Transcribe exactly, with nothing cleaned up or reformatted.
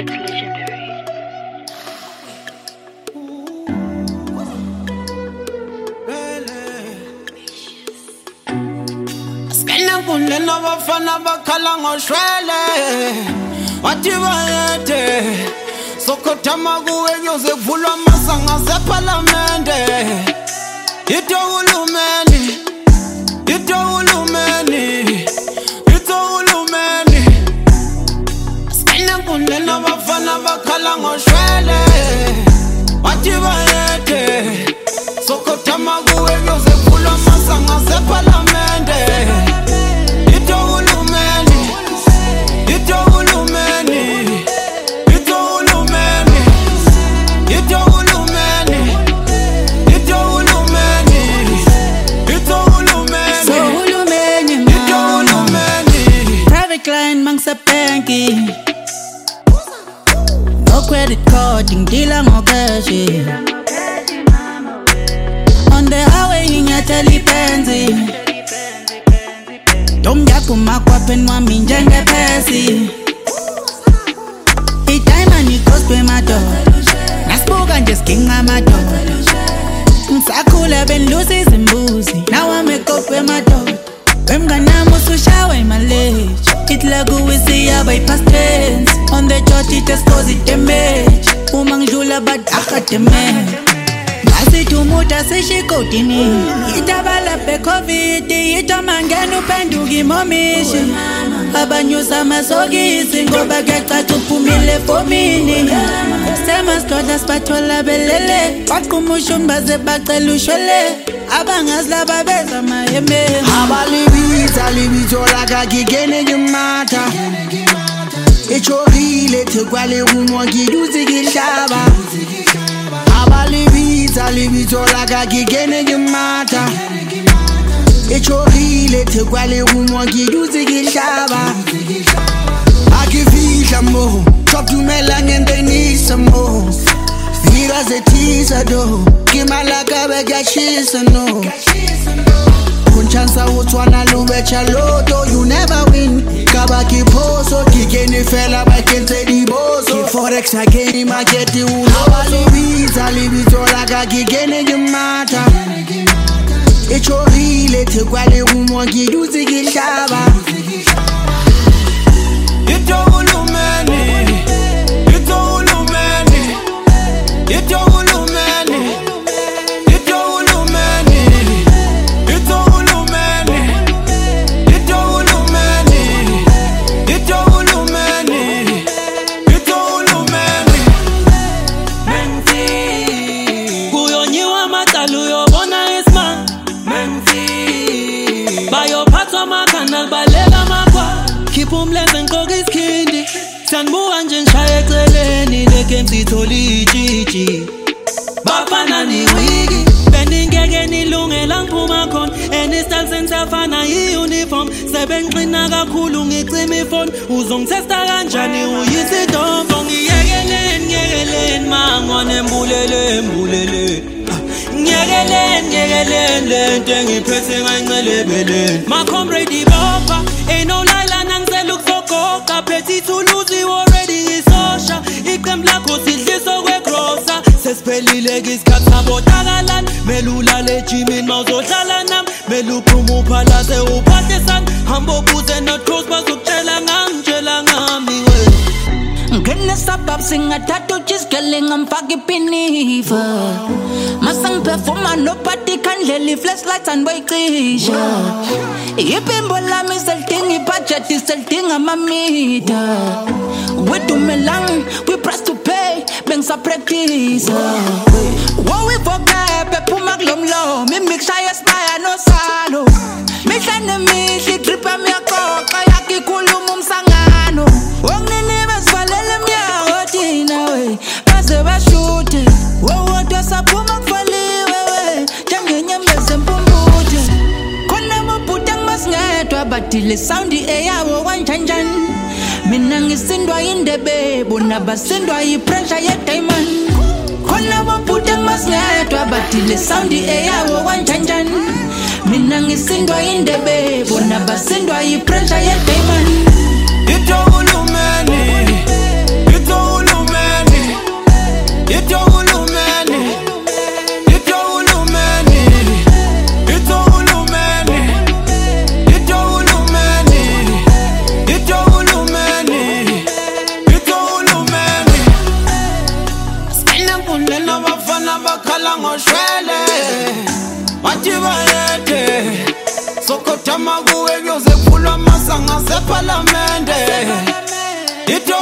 It's legendary. Skena kunle na bafana bakhala ngoshwele wathi bayethe sokothama kuwe nyoze kuvulwa amasanga seParliamente ito ulumeni ito ulumeni ito ulumeni Skena kunle na bafana bakhala ngoshwele wathi bayethe sokothama kuwe nyoze kuvulwa amasanga seParliamente ito ulumeni ito ulumeni ito ulumeni ito ulumeni ito ulumeni ito ulumeni so ulumeni ito ulumeni private client mangsa banking no credit card ngidila ngocash on the highway ingathela ipenzi Domyaku makwapen wami njengephesi I-diamond ikhoswe madoda Nasibuka nje siginqa amadoda Ngisakhula bengilusa izimbuzi Now I'm a kopwe madoda Wemnganami usushawe imaleji Itla kuwisiya bypass tense On the chart itescause damage Uma ngidlula badakha damage Asitumuta sishikotini Itabala pe covid Ito mangenu penduki momishi Abanyusa masogisi Ngoba kekata upumile fomini Sema skoda spatola belele Wakumushun baze baktelushole Abangazla babeza mayeme Abalibiza libitola kakigene gimata Echokile tekwale umwagi yuzi gishaba Abalibiza libitola kakigene gimata Echokile tekwale umwagi yuzi gishaba Akifisha mo Talk to me lang and they need some more Vira ze tisa do Kimalaka bega shisa no Kunchansa utwana luwecha loto You never win Kabaki poso Kikeni fella bakente di boso Forex ageni mageti uloso Abalibiza libitola kakigene gimata Echokile tekwale umwagi yuzi gishaba ito ulumeni ito ulumeni ito ulumeni ito ulumeni ito ulumeni ito ulumeni ito ulumeni ito ulumeni Menfi kuyonyiwa matalu yobona isma Menfi bayo patwa makana balela makwa Keep um lesen kokis kindi Sanbuwa nje nshaya eceleni Leke msitholi ijiji Bafana ni wigi Beningeke nilungela ngiphuma khona Any style sensafana yi-uniform Sebengiqina kakhulu ngicima ifoni Uzongitesta kanjani uyisidomfo Ngiyekeleni, ngiyekeleni Mangwane embulele, mbulele Ngiyekeleni, ngiyekeleni Lento engiphethe ngayicelebeleni My comrade bopha Ain't no lila nangisela ukusogoqa Phethi to lose you already isosha Iqembu lakho sidliso kwegrosa Sesiphelile kisikhathi sabotakalani Melula lejimini mawuzohlala nami Meluphuma uphalaze uphahlesani Hamba ubuze not cross bazokutshela ngami Tshela ngami we Ngene sabab singathatha ujisikele ngamfaka ipinifa Masang performa nobody can leli flashlights and wayicisha Ipimbo lami selidinga ibudget selidinga amamita Wedumelang we press to pay bengisa practice Wo we forget bephuma kulomlo mimixha yesibaya nosalo Mihla nemihle itripa miyakoqa yakikhuluma umsangano Onginini besivalele emnyango thina we baze bashute Wowodwa saphuma kufaliwe we njengenyembezi empumputhe Khona mabhuti angimasingedwa badile sound eyabo kanjanjani Mina ngisindwa indebe bona basindwa yipressure ye-diamond Khona mabhuti angimasingedwa badile sound eyabo kanjanjani Mina ngisindwa indebe bona basindwa yipressure ye-diamond ito ulumeni ito Ito